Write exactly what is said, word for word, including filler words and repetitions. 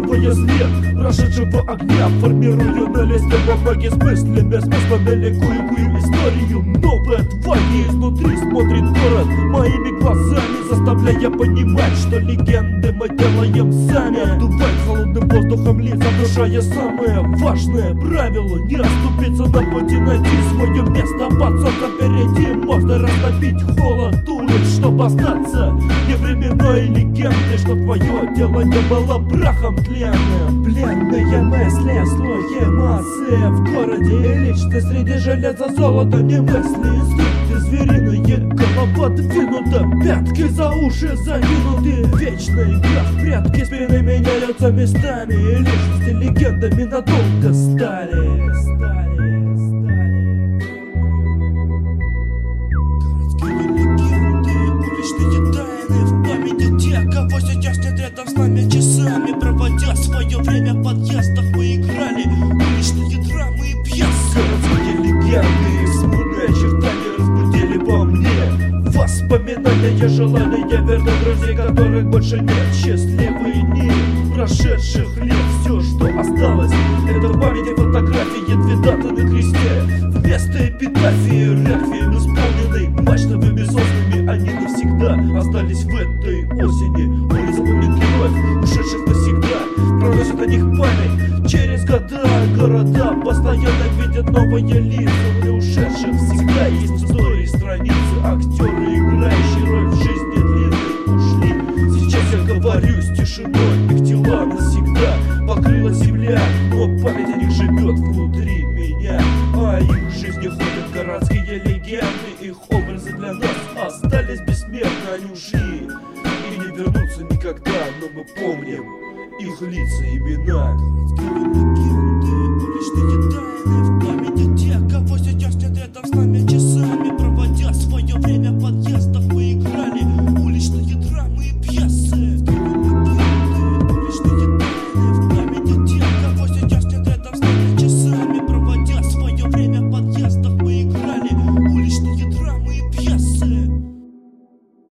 Скрадывая след прошедшего огня, формируя на листе бумаги с мыслями, смыслами ликуемую историю. Новая тварь изнутри смотрит город моими глазами, заставляя понимать, что легенды мы делаем сами. Обдувать холодным воздухом лица, внушая самое важное правило: не оступиться на пути, найти свое место. Пацан впереди можно растопить холод, дурить, чтобы остаться невременной легендой, что твое тело не было прахом тленным. Пленные мысли, слухи, эмоции в городе и лично среди железа золота. Не мысли, инстинкты звериные, голова двинута, пятки за уши закинуты. Вечная игра в прятки, спины меняются местами, и личности легендами надолго стали. С нами часами, проводя свое время в подъездах, мы играли уличные драмы и пьесы. Городские легенды, смутные очертания разбудили во мне воспоминания, желания верных друзей, которых больше нет. Счастливые дни прошедших лет, все, что осталось, это в памяти фотографии, две даты на кресте. Вместо эпитафии реквием исполненный мачтовыми соснами, они навсегда остались в этой осени. Улица помнит героев, ушедших навсегда, проносит о них память через года. Города постоянно видят новые лица, для ушедших всегда есть истории, страницы, актеры, играющие роль в жизни длинной, ушли. Сейчас я говорю с тишиной, их тела навсегда покрыла земля, но память о них живет внутри меня. А их жизни ходят городские легенды, их образы для нас остались бессмертны, они ушли и не вернутся никогда, но мы помним их лица, имена. Городские легенды, уличные тайны в памяти тех, кого сейчас нет рядом с нами.